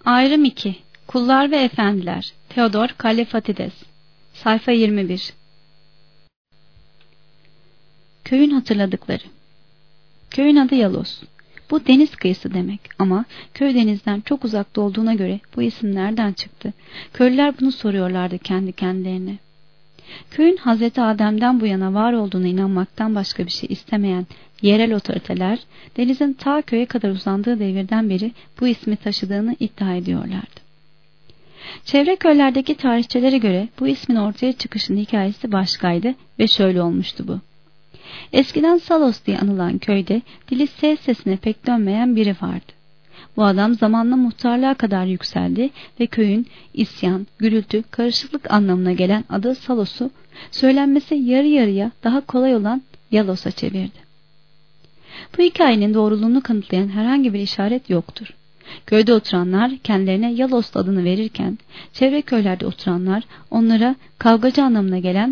Ayrım 2. Kullar ve Efendiler. Theodor Kallifatides. Sayfa 21. Köyün hatırladıkları. Köyün adı Yalos. Bu deniz kıyısı demek ama köy denizden çok uzakta olduğuna göre bu isim nereden çıktı? Köylüler bunu soruyorlardı kendi kendilerine. Köyün Hazreti Adem'den bu yana var olduğuna inanmaktan başka bir şey istemeyen yerel otoriteler denizin ta köye kadar uzandığı devirden beri bu ismi taşıdığını iddia ediyorlardı. Çevre köylerdeki tarihçilere göre bu ismin ortaya çıkışının hikayesi başkaydı ve şöyle olmuştu bu. Eskiden Salos diye anılan köyde dili S sesine pek dönmeyen biri vardı. Bu adam zamanla muhtarlığa kadar yükseldi ve köyün isyan, gürültü, karışıklık anlamına gelen adı Salos'u söylenmesi yarı yarıya daha kolay olan Yalos'a çevirdi. Bu hikayenin doğruluğunu kanıtlayan herhangi bir işaret yoktur. Köyde oturanlar kendilerine Yalos adını verirken çevre köylerde oturanlar onlara kavgacı anlamına gelen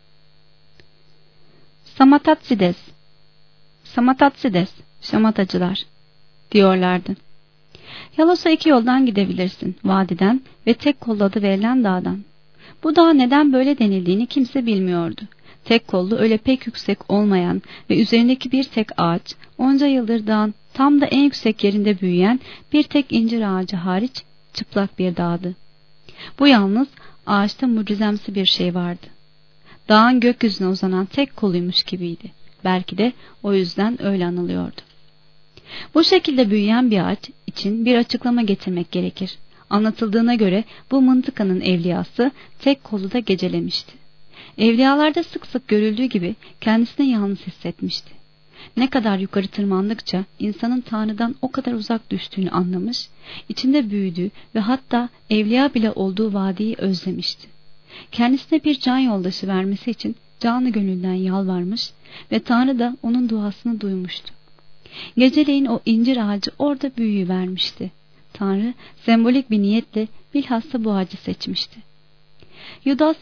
Samatatsides, şamatacılar diyorlardı. Yalos'a 2 yoldan gidebilirsin, vadiden ve tek kollu adı verilen dağdan. Bu dağa neden böyle denildiğini kimse bilmiyordu. Tek kollu öyle pek yüksek olmayan ve üzerindeki bir tek ağaç, onca yıldır dağın tam da en yüksek yerinde büyüyen bir tek incir ağacı hariç çıplak bir dağdı. Bu yalnız ağaçta mucizemsi bir şey vardı. Dağın gökyüzüne uzanan tek koluymuş gibiydi. Belki de o yüzden öyle anılıyordu. Bu şekilde büyüyen bir ağaç için bir açıklama getirmek gerekir. Anlatıldığına göre bu mıntıkanın evliyası tek kolu da gecelemişti. Evliyalarda sık sık görüldüğü gibi kendisini yalnız hissetmişti. Ne kadar yukarı tırmandıkça insanın Tanrı'dan o kadar uzak düştüğünü anlamış, içinde büyüdüğü ve hatta evliya bile olduğu vadiyi özlemişti. Kendisine bir can yoldaşı vermesi için canı gönülden yalvarmış ve Tanrı da onun duasını duymuştu. Geceleyin o incir ağacı orada büyüyüvermişti. Tanrı sembolik bir niyetle bilhassa bu ağacı seçmişti. Yudas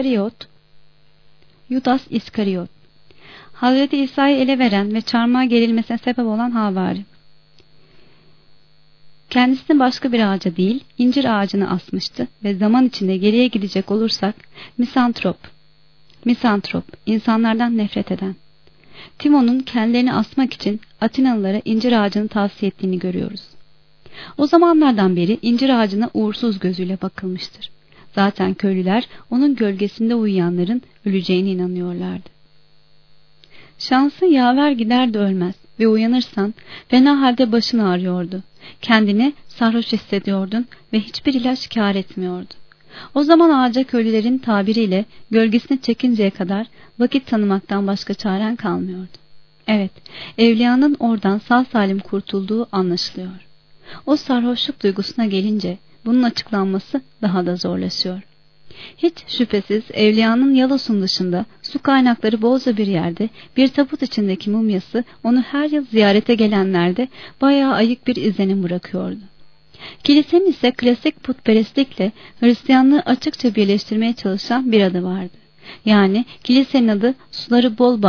İskariot, Hazreti İsa'yı ele veren ve çarmıha gerilmesine sebep olan havari. Kendisini başka bir ağaca değil, incir ağacına asmıştı ve zaman içinde geriye gidecek olursak misantrop, insanlardan nefret eden. Timon'un kendilerini asmak için Atinalılara incir ağacını tavsiye ettiğini görüyoruz. O zamanlardan beri incir ağacına uğursuz gözüyle bakılmıştır. Zaten köylüler onun gölgesinde uyuyanların öleceğine inanıyorlardı. Şansın yaver gider de ölmez ve uyanırsan fena halde başın ağrıyordu. Kendini sarhoş hissediyordun ve hiçbir ilaç kâr etmiyordu. O zaman ağaca köylülerin tabiriyle gölgesine çekinceye kadar vakit tanımaktan başka çaren kalmıyordu. Evet, evliyanın oradan sağ salim kurtulduğu anlaşılıyor. O sarhoşluk duygusuna gelince bunun açıklanması daha da zorlaşıyor. Hiç şüphesiz evliyanın Yalos'un dışında su kaynakları bolca bir yerde bir tabut içindeki mumyası onu her yıl ziyarete gelenlerde bayağı ayık bir izlenim bırakıyordu. Kilisenin ise klasik putperestlikle Hristiyanlığı açıkça birleştirmeye çalışan bir adı vardı. Yani kilisenin adı suları bol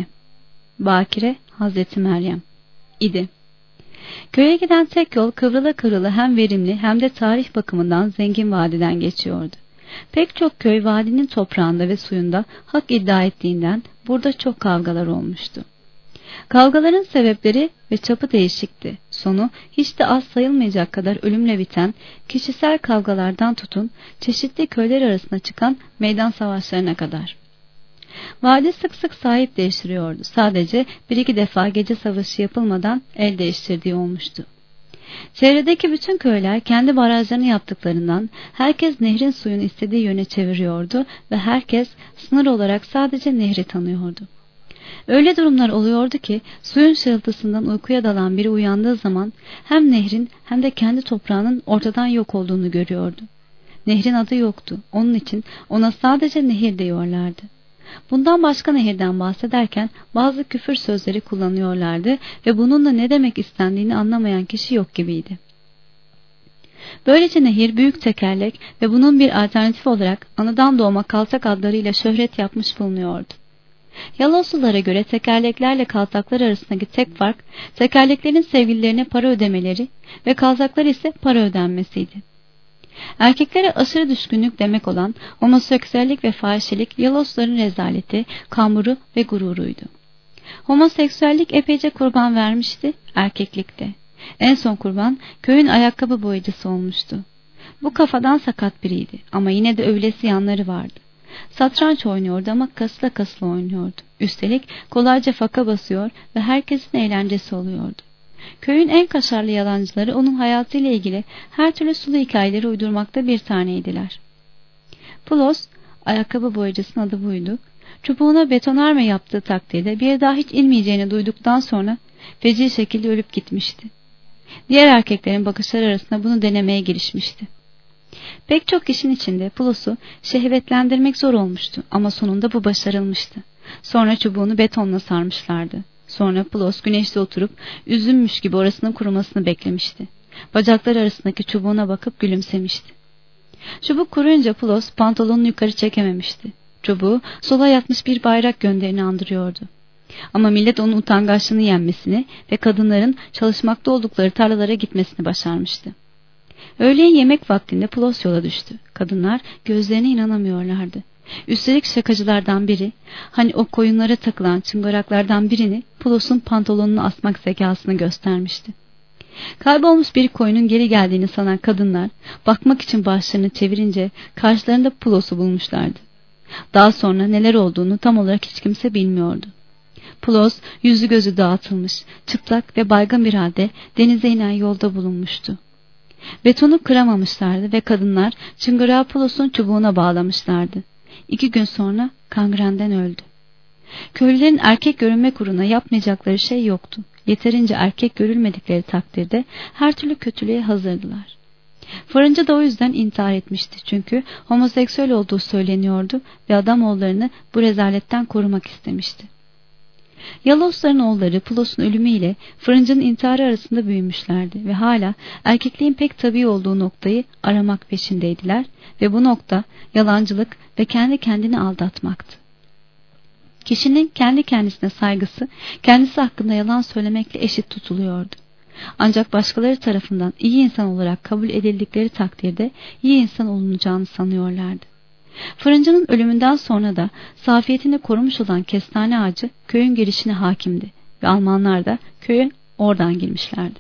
Bakire Hazreti Meryem idi. Köye giden tek yol kıvrıla kıvrıla hem verimli hem de tarih bakımından zengin vadiden geçiyordu. Pek çok köy vadinin toprağında ve suyunda hak iddia ettiğinden burada çok kavgalar olmuştu. Kavgaların sebepleri ve çapı değişikti. Sonu hiç de az sayılmayacak kadar ölümle biten kişisel kavgalardan tutun çeşitli köyler arasında çıkan meydan savaşlarına kadar. Vadi sık sık sahip değiştiriyordu. Sadece 1-2 defa gece savaşı yapılmadan el değiştirdiği olmuştu. Çevredeki bütün köyler kendi barajlarını yaptıklarından herkes nehrin suyunu istediği yöne çeviriyordu ve herkes sınır olarak sadece nehri tanıyordu. Öyle durumlar oluyordu ki suyun şırıltısından uykuya dalan biri uyandığı zaman hem nehrin hem de kendi toprağının ortadan yok olduğunu görüyordu. Nehrin adı yoktu. Onun için ona sadece nehir diyorlardı. Bundan başka nehirden bahsederken bazı küfür sözleri kullanıyorlardı ve bununla ne demek istendiğini anlamayan kişi yok gibiydi. Böylece nehir büyük tekerlek ve bunun bir alternatif olarak anadan doğma kaltak adlarıyla şöhret yapmış bulunuyordu. Yaloslulara göre tekerleklerle kaltaklar arasındaki tek fark tekerleklerin sevgililerine para ödemeleri ve kaltaklar ise para ödenmesiydi. Erkeklere aşırı düşkünlük demek olan homoseksüellik ve fahişelik Yalosluların rezaleti, kamburu ve gururuydu. Homoseksüellik epeyce kurban vermişti, erkeklikte. En son kurban köyün ayakkabı boyacısı olmuştu. Bu kafadan sakat biriydi ama yine de övülesi yanları vardı. Satranç oynuyordu ama kasla kasla oynuyordu. Üstelik kolayca faka basıyor ve herkesin eğlencesi oluyordu. Köyün en kaşarlı yalancıları onun hayatıyla ilgili her türlü sulu hikayeleri uydurmakta bir taneydiler. Pulos, ayakkabı boyacısının adı buydu, çubuğuna betonarme yaptığı takdirde bir daha hiç inmeyeceğini duyduktan sonra feci şekilde ölüp gitmişti. Diğer erkeklerin bakışları arasında bunu denemeye girişmişti. Pek çok kişinin içinde Pulos'u şehvetlendirmek zor olmuştu ama sonunda bu başarılmıştı. Sonra çubuğunu betonla sarmışlardı. Sonra Pulos güneşte oturup üzülmüş gibi orasının kurumasını beklemişti. Bacakları arasındaki çubuğuna bakıp gülümsemişti. Çubuk kuruyunca Pulos pantolonunu yukarı çekememişti. Çubuğu sola yatmış bir bayrak gönderini andırıyordu. Ama millet onun utangaçlığını yenmesini ve kadınların çalışmakta oldukları tarlalara gitmesini başarmıştı. Öğleyin yemek vaktinde Pulos yola düştü. Kadınlar gözlerine inanamıyorlardı. Üstelik şakacılardan biri, hani o koyunlara takılan çıngıraklardan birini Pulos'un pantolonunu asmak zekasını göstermişti. Kaybolmuş bir koyunun geri geldiğini sanan kadınlar bakmak için başlarını çevirince karşılarında Pulos'u bulmuşlardı. Daha sonra neler olduğunu tam olarak hiç kimse bilmiyordu. Pulos yüzü gözü dağıtılmış, çıplak ve baygın bir halde denize inen yolda bulunmuştu. Betonu kıramamışlardı ve kadınlar çıngırağı Pulos'un çubuğuna bağlamışlardı. 2 gün sonra kangrenden öldü. Köylülerin erkek görünmek uğruna yapmayacakları şey yoktu. Yeterince erkek görülmedikleri takdirde her türlü kötülüğe hazırdılar. Fırıncı da o yüzden intihar etmişti çünkü homoseksüel olduğu söyleniyordu ve adamoğullarını bu rezaletten korumak istemişti. Yalosların oğulları Pulos'un ölümüyle fırıncının intiharı arasında büyümüşlerdi ve hala erkekliğin pek tabii olduğu noktayı aramak peşindeydiler ve bu nokta yalancılık ve kendi kendini aldatmaktı. Kişinin kendi kendisine saygısı kendisi hakkında yalan söylemekle eşit tutuluyordu. Ancak başkaları tarafından iyi insan olarak kabul edildikleri takdirde iyi insan olunacağını sanıyorlardı. Fırıncının ölümünden sonra da safiyetini korumuş olan kestane ağacı köyün girişine hakimdi ve Almanlar da köye oradan girmişlerdi.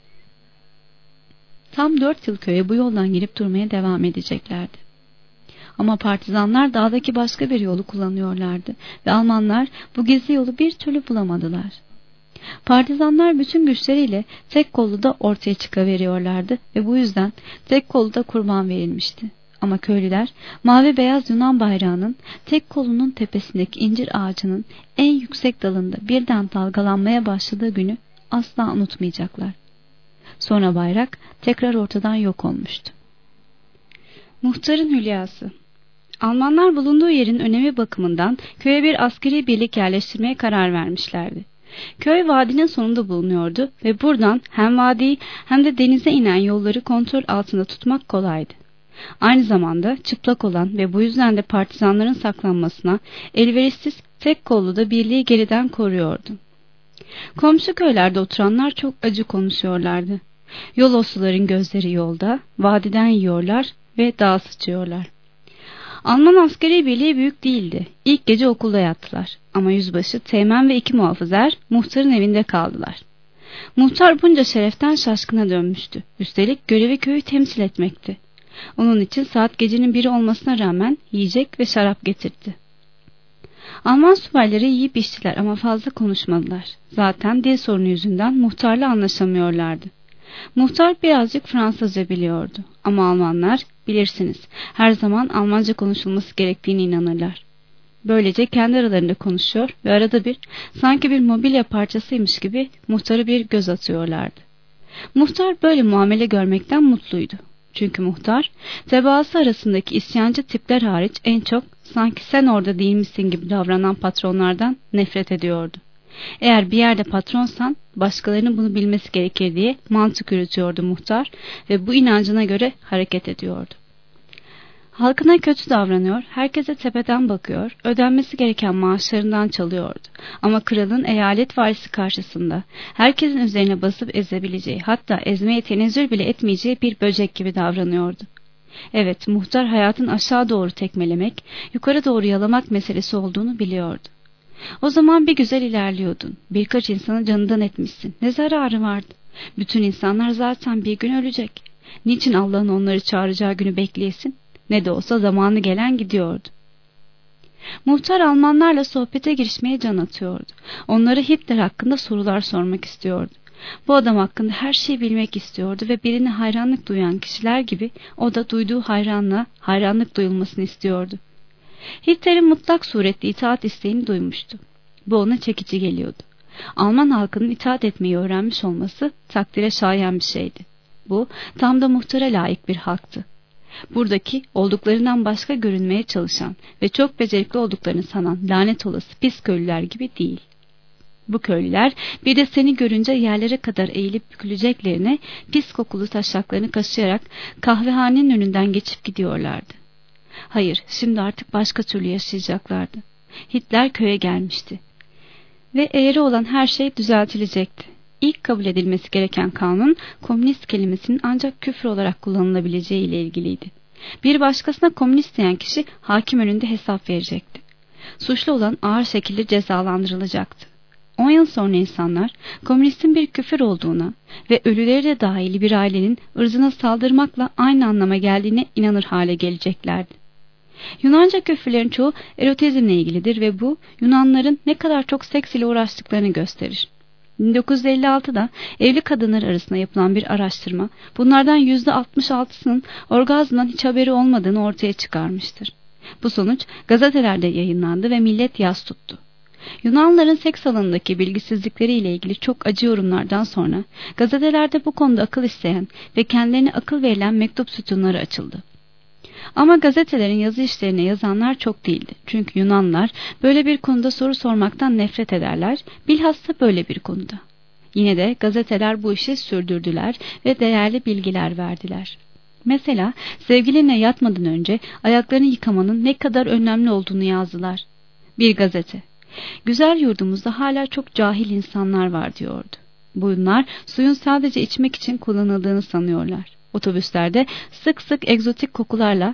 Tam 4 yıl köye bu yoldan girip durmaya devam edeceklerdi. Ama partizanlar dağdaki başka bir yolu kullanıyorlardı ve Almanlar bu gizli yolu bir türlü bulamadılar. Partizanlar bütün güçleriyle tek kollu da ortaya çıkaveriyorlardı ve bu yüzden tek kollu da kurban verilmişti. Ama köylüler mavi beyaz Yunan bayrağının tek kolunun tepesindeki incir ağacının en yüksek dalında birden dalgalanmaya başladığı günü asla unutmayacaklar. Sonra bayrak tekrar ortadan yok olmuştu. Muhtarın hülyası. Almanlar bulunduğu yerin önemi bakımından köye bir askeri birlik yerleştirmeye karar vermişlerdi. Köy vadinin sonunda bulunuyordu ve buradan hem vadiyi hem de denize inen yolları kontrol altında tutmak kolaydı. Aynı zamanda çıplak olan ve bu yüzden de partizanların saklanmasına elverişsiz tek kollu da birliği geriden koruyordu. Komşu köylerde oturanlar çok acı konuşuyorlardı. Yolosluların gözleri yolda, vadiden yiyorlar ve dağa sıçıyorlar. Alman askeri birliği büyük değildi. İlk gece okulda yattılar. Ama yüzbaşı, teğmen ve 2 muhafızlar muhtarın evinde kaldılar. Muhtar bunca şereften şaşkına dönmüştü. Üstelik görevi köyü temsil etmekti. Onun için saat gecenin 1'i olmasına rağmen yiyecek ve şarap getirdi. Alman subayları yiyip içtiler ama fazla konuşmadılar. Zaten dil sorunu yüzünden muhtarla anlaşamıyorlardı. Muhtar birazcık Fransızca biliyordu ama Almanlar, bilirsiniz, her zaman Almanca konuşulması gerektiğine inanırlar. Böylece kendi aralarında konuşuyor ve arada bir, sanki bir mobilya parçasıymış gibi muhtara bir göz atıyorlardı. Muhtar böyle muamele görmekten mutluydu. Çünkü muhtar, tebaası arasındaki isyancı tipler hariç en çok sanki sen orada değil misin gibi davranan patronlardan nefret ediyordu. Eğer bir yerde patronsan başkalarının bunu bilmesi gerekir diye mantık yürütüyordu muhtar ve bu inancına göre hareket ediyordu. Halkına kötü davranıyor, herkese tepeden bakıyor, ödenmesi gereken maaşlarından çalıyordu. Ama kralın eyalet varisi karşısında herkesin üzerine basıp ezebileceği, hatta ezmeye tenezzül bile etmeyeceği bir böcek gibi davranıyordu. Evet, muhtar hayatın aşağı doğru tekmelemek, yukarı doğru yalamak meselesi olduğunu biliyordu. O zaman bir güzel ilerliyordun. Birkaç insanı canından etmişsin. Ne zararı vardı? Bütün insanlar zaten bir gün ölecek. Niçin Allah'ın onları çağıracağı günü bekleyesin? Ne de olsa zamanı gelen gidiyordu. Muhtar Almanlarla sohbete girişmeye can atıyordu. Onlara Hitler hakkında sorular sormak istiyordu. Bu adam hakkında her şeyi bilmek istiyordu ve birine hayranlık duyan kişiler gibi o da duyduğu hayranlığa hayranlık duyulmasını istiyordu. Hitler'in mutlak surette itaat isteğini duymuştu. Bu ona çekici geliyordu. Alman halkının itaat etmeyi öğrenmiş olması takdire şayan bir şeydi. Bu tam da muhtara layık bir halktı. Buradaki olduklarından başka görünmeye çalışan ve çok becerikli olduklarını sanan lanet olası pis köylüler gibi değil. Bu köylüler bir de seni görünce yerlere kadar eğilip büküleceklerine pis kokulu taşaklarını kaşıyarak kahvehanenin önünden geçip gidiyorlardı. Hayır, şimdi artık başka türlü yaşayacaklardı. Hitler köye gelmişti. Ve eğri olan her şey düzeltilecekti. İlk kabul edilmesi gereken kanun, komünist kelimesinin ancak küfür olarak kullanılabileceği ile ilgiliydi. Bir başkasına komünist diyen kişi hakim önünde hesap verecekti. Suçlu olan ağır şekilde cezalandırılacaktı. 10 yıl sonra insanlar komünistin bir küfür olduğuna ve ölüleri de dahil bir ailenin ırzına saldırmakla aynı anlama geldiğine inanır hale geleceklerdi. Yunanca küfürlerin çoğu erotizmle ilgilidir ve bu Yunanların ne kadar çok seks ile uğraştıklarını gösterir. 1956'da evli kadınlar arasında yapılan bir araştırma bunlardan %66'sının orgazmdan hiç haberi olmadığını ortaya çıkarmıştır. Bu sonuç gazetelerde yayınlandı ve millet yas tuttu. Yunanlıların seks alanındaki bilgisizlikleriyle ilgili çok acı yorumlardan sonra gazetelerde bu konuda akıl isteyen ve kendilerine akıl verilen mektup sütunları açıldı. Ama gazetelerin yazı işlerine yazanlar çok değildi. Çünkü Yunanlılar böyle bir konuda soru sormaktan nefret ederler, bilhassa böyle bir konuda. Yine de gazeteler bu işi sürdürdüler ve değerli bilgiler verdiler. Mesela sevgilinle yatmadan önce ayaklarını yıkamanın ne kadar önemli olduğunu yazdılar. Bir gazete, "Güzel yurdumuzda hala çok cahil insanlar var," diyordu. Bunlar suyun sadece içmek için kullanıldığını sanıyorlar. Otobüslerde sık sık egzotik kokularla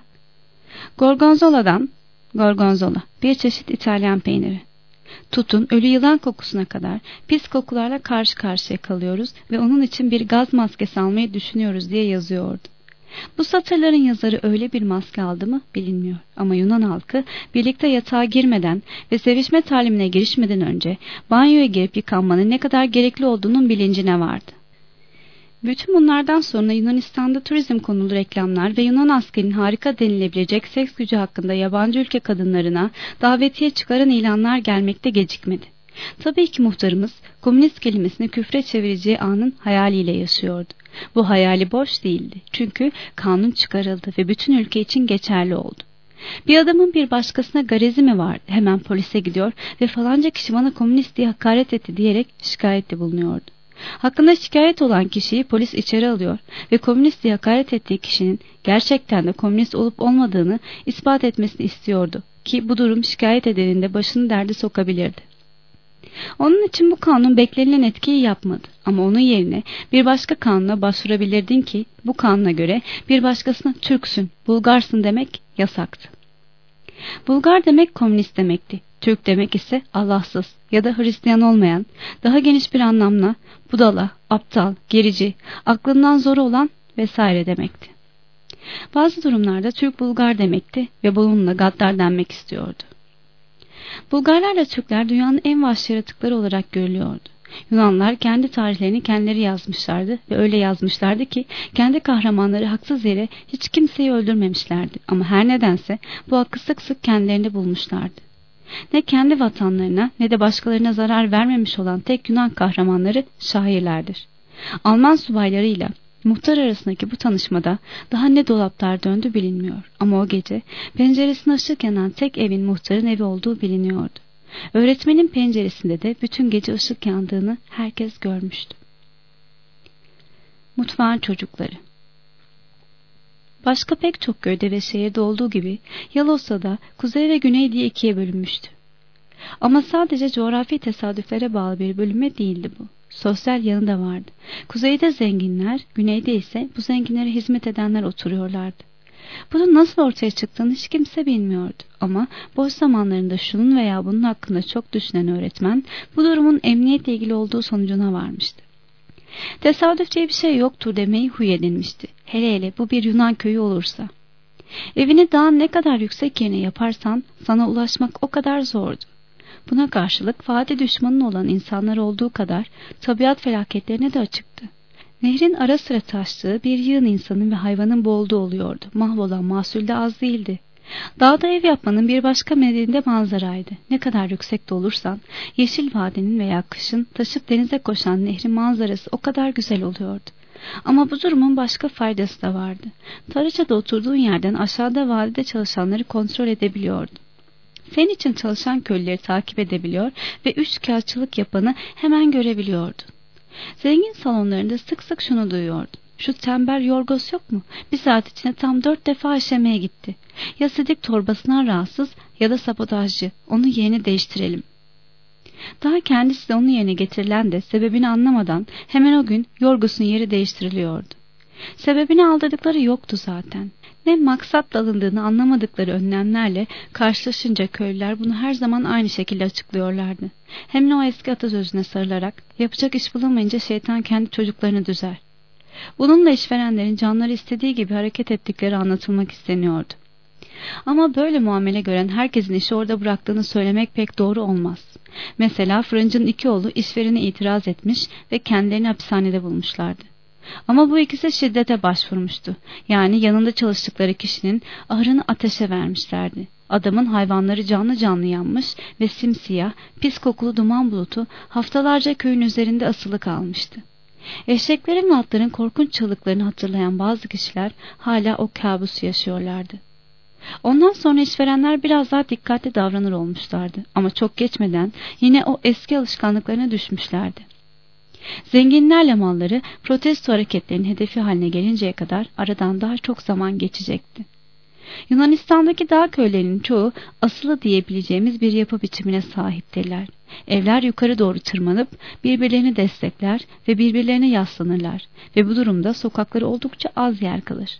gorgonzola, bir çeşit İtalyan peyniri. Tutun ölü yılan kokusuna kadar pis kokularla karşı karşıya kalıyoruz ve onun için bir gaz maskesi almayı düşünüyoruz diye yazıyordu. Bu satırların yazarı öyle bir maske aldı mı bilinmiyor. Ama Yunan halkı birlikte yatağa girmeden ve sevişme talimine girişmeden önce banyoya girip yıkanmanın ne kadar gerekli olduğunun bilincine vardı. Bütün bunlardan sonra Yunanistan'da turizm konulu reklamlar ve Yunan askerinin harika denilebilecek seks gücü hakkında yabancı ülke kadınlarına davetiye çıkaran ilanlar gelmekte gecikmedi. Tabii ki muhtarımız komünist kelimesini küfre çevireceği anın hayaliyle yaşıyordu. Bu hayali boş değildi. Çünkü kanun çıkarıldı ve bütün ülke için geçerli oldu. Bir adamın bir başkasına garezi mi vardı? Hemen polise gidiyor ve falanca kişi bana komünist diye hakaret etti diyerek şikayette bulunuyordu. Hakkında şikayet olan kişiyi polis içeri alıyor ve komünist diye hakaret ettiği kişinin gerçekten de komünist olup olmadığını ispat etmesini istiyordu ki bu durum şikayet edenin de başını derde sokabilirdi. Onun için bu kanun beklenilen etkiyi yapmadı ama onun yerine bir başka kanuna başvurabilirdin ki bu kanuna göre bir başkasına Türksün, Bulgarsın demek yasaktı. Bulgar demek komünist demekti. Türk demek ise Allahsız ya da Hristiyan olmayan, daha geniş bir anlamla budala, aptal, gerici, aklından zoru olan vesaire demekti. Bazı durumlarda Türk Bulgar demekti ve bununla gaddar denmek istiyordu. Bulgarlarla Türkler dünyanın en vahşi yaratıkları olarak görülüyordu. Yunanlar kendi tarihlerini kendileri yazmışlardı ve öyle yazmışlardı ki kendi kahramanları haksız yere hiç kimseyi öldürmemişlerdi ama her nedense bu hakkı sık sık kendilerinde bulmuşlardı. Ne kendi vatanlarına ne de başkalarına zarar vermemiş olan tek Yunan kahramanları şairlerdir. Alman subaylarıyla muhtar arasındaki bu tanışmada daha ne dolaplar döndü bilinmiyor ama o gece penceresine ışık yanan tek evin muhtarın evi olduğu biliniyordu. Öğretmenin penceresinde de bütün gece ışık yandığını herkes görmüştü. Mutfağın çocukları. Başka pek çok köyde ve şehirde olduğu gibi Yalosa'da kuzey ve güney diye ikiye bölünmüştü. Ama sadece coğrafi tesadüflere bağlı bir bölünme değildi bu. Sosyal yanı da vardı. Kuzeyde zenginler, güneyde ise bu zenginlere hizmet edenler oturuyorlardı. Bunun nasıl ortaya çıktığını hiç kimse bilmiyordu. Ama boş zamanlarında şunun veya bunun hakkında çok düşünen öğretmen bu durumun emniyetle ilgili olduğu sonucuna varmıştı. Tesadüf diye bir şey yoktur demeyi huy edinmişti. Hele hele bu bir Yunan köyü olursa. Evini dağın ne kadar yüksek yerine yaparsan sana ulaşmak o kadar zordu. Buna karşılık vadi düşmanın olan insanlar olduğu kadar tabiat felaketlerine de açıktı. Nehrin ara sıra taştığı bir yığın insanın ve hayvanın boğulduğu oluyordu. Mahvolan mahsul de az değildi. Dağda ev yapmanın bir başka medeni manzaraydı. Ne kadar yüksekte olursan yeşil vadinin veya kışın taşıp denize koşan nehrin manzarası o kadar güzel oluyordu. Ama bu durumun başka faydası da vardı. Tarıca'da oturduğun yerden aşağıda vadide çalışanları kontrol edebiliyordun. Senin için çalışan köylüleri takip edebiliyor ve üçkağıtçılık yapanı hemen görebiliyordun. Zengin salonlarında sık sık şunu duyuyordun. Şu tembel Yorgos yok mu? Bir saat içinde tam 4 defa işemeye gitti. Ya sidik torbasından rahatsız ya da sabotajcı. Onun yerini değiştirelim. Daha kendisi de onun yerine getirilen de sebebini anlamadan hemen o gün Yorgos'un yeri değiştiriliyordu. Sebebini aldırdıkları yoktu zaten. Ne maksatla alındığını anlamadıkları önlemlerle karşılaşınca köylüler bunu her zaman aynı şekilde açıklıyorlardı. Hem de o eski atasözüne sarılarak yapacak iş bulamayınca şeytan kendi çocuklarını düzer. Bununla işverenlerin canları istediği gibi hareket ettikleri anlatılmak isteniyordu. Ama böyle muamele gören herkesin işi orada bıraktığını söylemek pek doğru olmaz. Mesela fırıncının 2 oğlu işverene itiraz etmiş ve kendilerini hapishanede bulmuşlardı. Ama bu ikisi şiddete başvurmuştu. Yani yanında çalıştıkları kişinin ahırını ateşe vermişlerdi. Adamın hayvanları canlı canlı yanmış ve simsiyah, pis kokulu duman bulutu haftalarca köyün üzerinde asılı kalmıştı. Eşeklerin ve atların korkunç çığlıklarını hatırlayan bazı kişiler hala o kabusu yaşıyorlardı. Ondan sonra işverenler biraz daha dikkatli davranır olmuşlardı. Ama çok geçmeden yine o eski alışkanlıklarına düşmüşlerdi. Zenginlerle malları protesto hareketlerinin hedefi haline gelinceye kadar aradan daha çok zaman geçecekti. Yunanistan'daki dağ köylerinin çoğu asılı diyebileceğimiz bir yapı biçimine sahiptirler. Evler yukarı doğru tırmanıp birbirlerini destekler ve birbirlerine yaslanırlar ve bu durumda sokakları oldukça az yer kalır.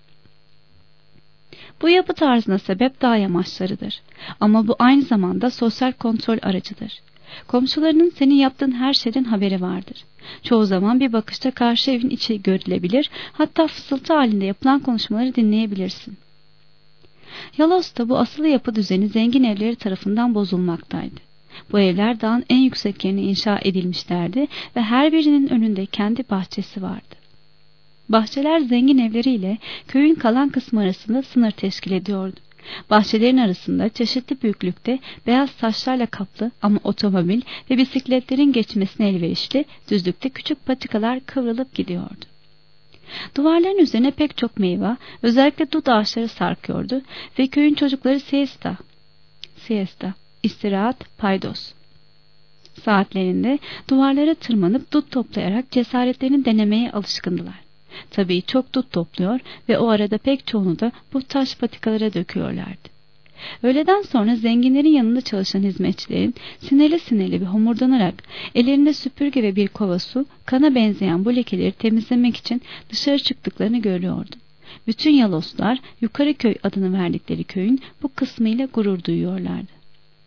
Bu yapı tarzına sebep dağ yamaçlarıdır. Ama bu aynı zamanda sosyal kontrol aracıdır. Komşularının senin yaptığın her şeyden haberi vardır. Çoğu zaman bir bakışta karşı evin içi görülebilir, hatta fısıltı halinde yapılan konuşmaları dinleyebilirsin. Yalos'ta bu asılı yapı düzeni zengin evleri tarafından bozulmaktaydı. Bu evler dağın en yüksek yerine inşa edilmişlerdi ve her birinin önünde kendi bahçesi vardı. Bahçeler zengin evleriyle köyün kalan kısmı arasında sınır teşkil ediyordu. Bahçelerin arasında çeşitli büyüklükte beyaz taşlarla kaplı ama otomobil ve bisikletlerin geçmesine elverişli düzlükte küçük patikalar kıvrılıp gidiyordu. Duvarların üzerine pek çok meyve, özellikle dut ağaçları sarkıyordu ve köyün çocukları siesta, istirahat, paydos saatlerinde duvarlara tırmanıp dut toplayarak cesaretlerini denemeye alışkındılar. Tabii çok dut topluyor ve o arada pek çoğunu da bu taş patikalara döküyorlardı. Öğleden sonra zenginlerin yanında çalışan hizmetçilerin sinirli sinirli bir homurdanarak ellerinde süpürge ve bir kova su, kana benzeyen bu lekeleri temizlemek için dışarı çıktıklarını görüyordum. Bütün Yaloslar Yukarı Köy adını verdikleri köyün bu kısmıyla gurur duyuyorlardı.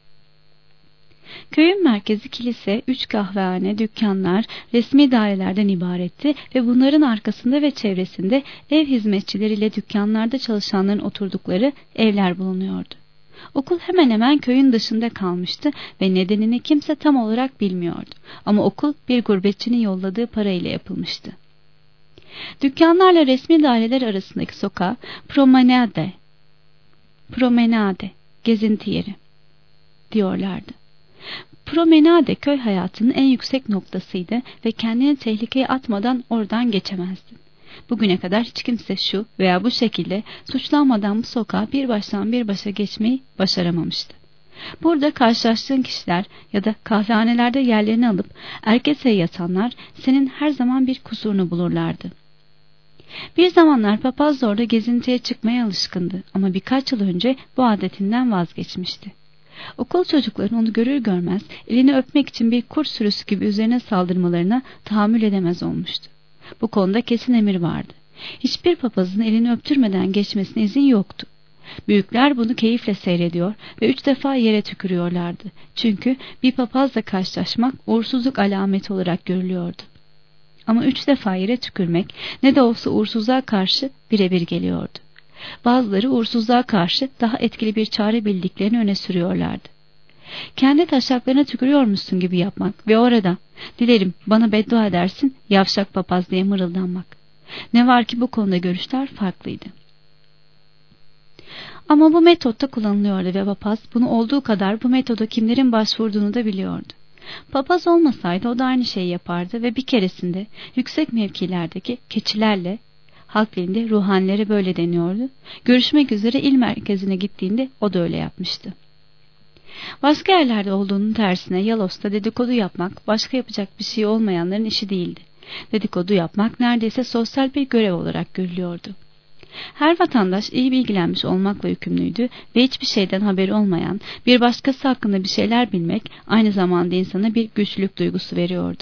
Köyün merkezi kilise, 3 kahvehane, dükkanlar, resmi dairelerden ibaretti ve bunların arkasında ve çevresinde ev hizmetçileriyle dükkanlarda çalışanların oturdukları evler bulunuyordu. Okul hemen hemen köyün dışında kalmıştı ve nedenini kimse tam olarak bilmiyordu. Ama okul bir gurbetçinin yolladığı parayla yapılmıştı. Dükkanlarla resmi daireler arasındaki sokağa promenade, gezinti yeri diyorlardı. Promenade köy hayatının en yüksek noktasıydı ve kendini tehlikeye atmadan oradan geçemezdin. Bugüne kadar hiç kimse şu veya bu şekilde suçlanmadan bu sokağa bir baştan bir başa geçmeyi başaramamıştı. Burada karşılaştığın kişiler ya da kahvehanelerde yerlerini alıp erkeseye yatanlar senin her zaman bir kusurunu bulurlardı. Bir zamanlar papaz da orada gezintiye çıkmaya alışkındı ama birkaç yıl önce bu adetinden vazgeçmişti. Okul çocukları onu görür görmez elini öpmek için bir kurt sürüsü gibi üzerine saldırmalarına tahammül edemez olmuştu. Bu konuda kesin emir vardı. Hiçbir papazın elini öptürmeden geçmesine izin yoktu. Büyükler bunu keyifle seyrediyor ve 3 defa yere tükürüyorlardı. Çünkü bir papazla karşılaşmak uğursuzluk alameti olarak görülüyordu. Ama 3 defa yere tükürmek ne de olsa uğursuzluğa karşı birebir geliyordu. Bazıları uğursuzluğa karşı daha etkili bir çare bildiklerini öne sürüyorlardı. Kendi taşaklarına tükürüyormuşsun gibi yapmak ve orada "Dilerim bana beddua edersin yavşak papaz" diye mırıldanmak. Ne var ki bu konuda görüşler farklıydı. Ama bu metotta kullanılıyordu ve papaz bunu olduğu kadar bu metoda kimlerin başvurduğunu da biliyordu. Papaz olmasaydı o da aynı şeyi yapardı ve bir keresinde yüksek mevkilerdeki keçilerle, halk dilinde ruhanilere böyle deniyordu, görüşmek üzere il merkezine gittiğinde o da öyle yapmıştı. Başka yerlerde olduğunun tersine Yalos'ta dedikodu yapmak başka yapacak bir şey olmayanların işi değildi. Dedikodu yapmak neredeyse sosyal bir görev olarak görülüyordu. Her vatandaş iyi bilgilenmiş olmakla yükümlüydü ve hiçbir şeyden haberi olmayan bir başkası hakkında bir şeyler bilmek aynı zamanda insana bir güçlülük duygusu veriyordu.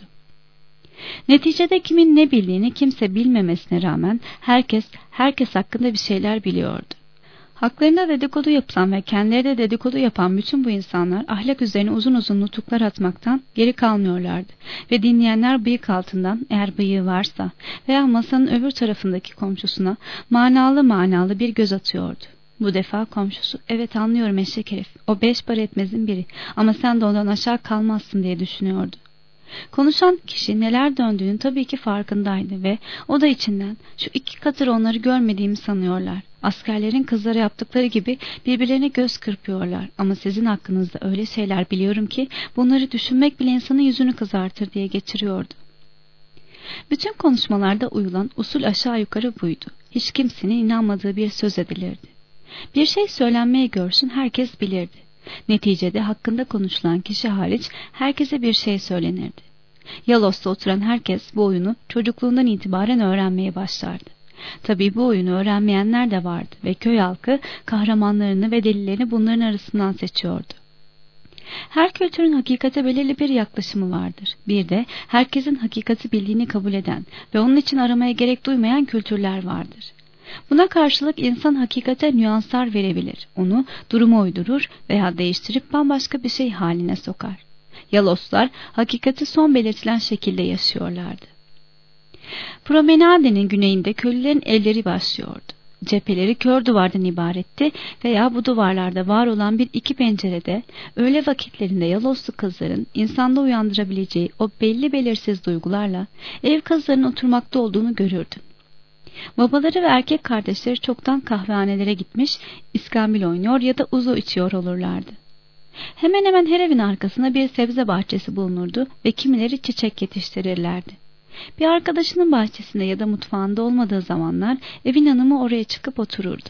Neticede kimin ne bildiğini kimse bilmemesine rağmen herkes hakkında bir şeyler biliyordu. Haklarında dedikodu yapılan ve kendileri de dedikodu yapan bütün bu insanlar ahlak üzerine uzun uzun nutuklar atmaktan geri kalmıyorlardı ve dinleyenler bıyık altından, eğer bıyığı varsa veya masanın öbür tarafındaki komşusuna manalı bir göz atıyordu. Bu defa komşusu "Evet, anlıyorum eşek herif, o 5 para etmezin biri ama sen de ondan aşağı kalmazsın" diye düşünüyordu. Konuşan kişi neler döndüğünün tabii ki farkındaydı ve o da içinden "Şu 2 katır onları görmediğimi sanıyorlar. Askerlerin kızlara yaptıkları gibi birbirlerine göz kırpıyorlar ama sizin hakkınızda öyle şeyler biliyorum ki bunları düşünmek bile insanın yüzünü kızartır" diye geçiriyordu. Bütün konuşmalarda uyulan usul aşağı yukarı buydu. Hiç kimsenin inanmadığı bir söz edilirdi. Bir şey söylenmeye görsün herkes bilirdi. Neticede hakkında konuşulan kişi hariç herkese bir şey söylenirdi. Yalos'ta oturan herkes bu oyunu çocukluğundan itibaren öğrenmeye başlardı. Tabii bu oyunu öğrenmeyenler de vardı ve köy halkı kahramanlarını ve delilerini bunların arasından seçiyordu. Her kültürün hakikate belirli bir yaklaşımı vardır. Bir de herkesin hakikati bildiğini kabul eden ve onun için aramaya gerek duymayan kültürler vardır. Buna karşılık insan hakikate nüanslar verebilir, onu duruma uydurur veya değiştirip bambaşka bir şey haline sokar. Yaloslar hakikati son belirtilen şekilde yaşıyorlardı. Promenade'nin güneyinde köylülerin evleri başlıyordu. Cepheleri kör duvardan ibaretti veya bu duvarlarda var olan bir iki pencerede öğle vakitlerinde Yaloslu kızların insanda uyandırabileceği o belli belirsiz duygularla ev kızlarının oturmakta olduğunu görürdün. Babaları ve erkek kardeşleri çoktan kahvehanelere gitmiş, iskambil oynuyor ya da uzu içiyor olurlardı. Hemen hemen her evin arkasında bir sebze bahçesi bulunurdu ve kimileri çiçek yetiştirirlerdi. Bir arkadaşının bahçesinde ya da mutfağında olmadığı zamanlar evin hanımı oraya çıkıp otururdu.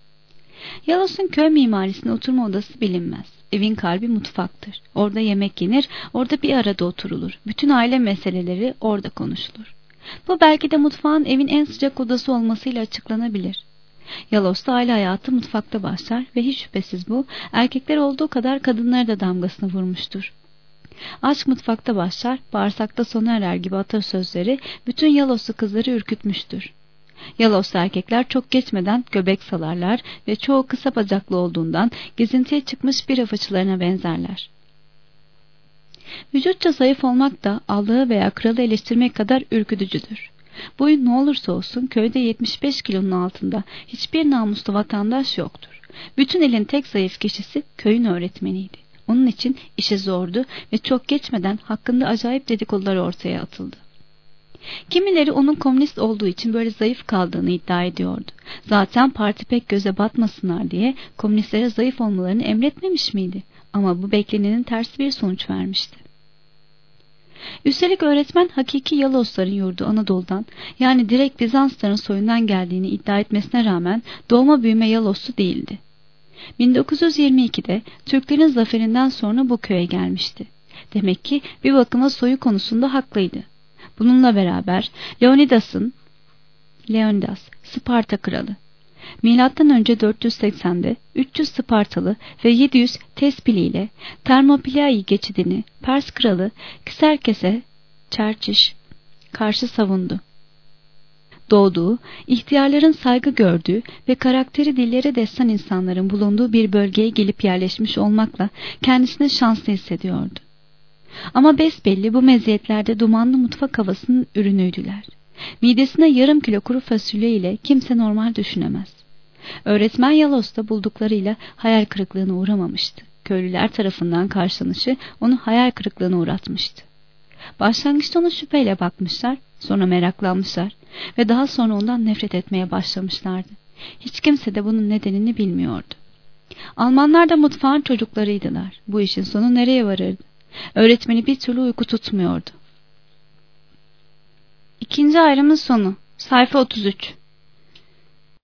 Yalos'un köy mimarisinde oturma odası bilinmez. Evin kalbi mutfaktır. Orada yemek yenir, orada bir arada oturulur. Bütün aile meseleleri orada konuşulur. Bu belki de mutfağın evin en sıcak odası olmasıyla açıklanabilir. Yalos'ta aile hayatı mutfakta başlar ve hiç şüphesiz bu erkekler olduğu kadar kadınlara da damgasını vurmuştur. Aşk mutfakta başlar, bağırsakta sona erer gibi atasözleri bütün Yaloslu kızları ürkütmüştür. Yaloslu erkekler çok geçmeden göbek salarlar ve çoğu kısa bacaklı olduğundan gezintiye çıkmış bir afaçılarına benzerler. Vücutça zayıf olmak da Allah'ı veya kralı eleştirmek kadar ürkütücüdür. Boyun ne olursa olsun köyde 75 kilonun altında hiçbir namuslu vatandaş yoktur. Bütün elin tek zayıf kişisi köyün öğretmeniydi. Onun için işi zordu ve çok geçmeden hakkında acayip dedikodular ortaya atıldı. Kimileri onun komünist olduğu için böyle zayıf kaldığını iddia ediyordu. Zaten parti pek göze batmasınlar diye komünistlere zayıf olmalarını emretmemiş miydi? Ama bu beklenenin tersi bir sonuç vermişti. Üstelik öğretmen hakiki Yalosların yurdu Anadolu'dan, yani direkt Bizansların soyundan geldiğini iddia etmesine rağmen doğma büyüme Yaloslu değildi. 1922'de Türklerin zaferinden sonra bu köye gelmişti. Demek ki bir bakıma soyu konusunda haklıydı. Bununla beraber Leonidas'ın Leonidas, Sparta kralı. Milattan önce 480'de 300 Spartalı ve 700 Tespili ile Termopilai geçidini Pers kralı Kserkes'e Çerçiş karşı savundu. Doğduğu, ihtiyarların saygı gördüğü ve karakteri dillere destan insanların bulunduğu bir bölgeye gelip yerleşmiş olmakla kendisini şanslı hissediyordu. Ama besbelli bu meziyetlerde dumanlı mutfak havasının ürünüydüler. Midesine yarım kilo kuru fasulye ile kimse normal düşünemez. Öğretmen Yalos'ta bulduklarıyla hayal kırıklığına uğramamıştı. Köylüler tarafından karşılanışı onu hayal kırıklığına uğratmıştı. Başlangıçta ona şüpheyle bakmışlar, sonra meraklanmışlar ve daha sonra ondan nefret etmeye başlamışlardı. Hiç kimse de bunun nedenini bilmiyordu. Almanlar da mutfağın çocuklarıydılar. Bu işin sonu nereye varırdı? Öğretmeni bir türlü uyku tutmuyordu. İkinci ayrımın sonu. Sayfa 33.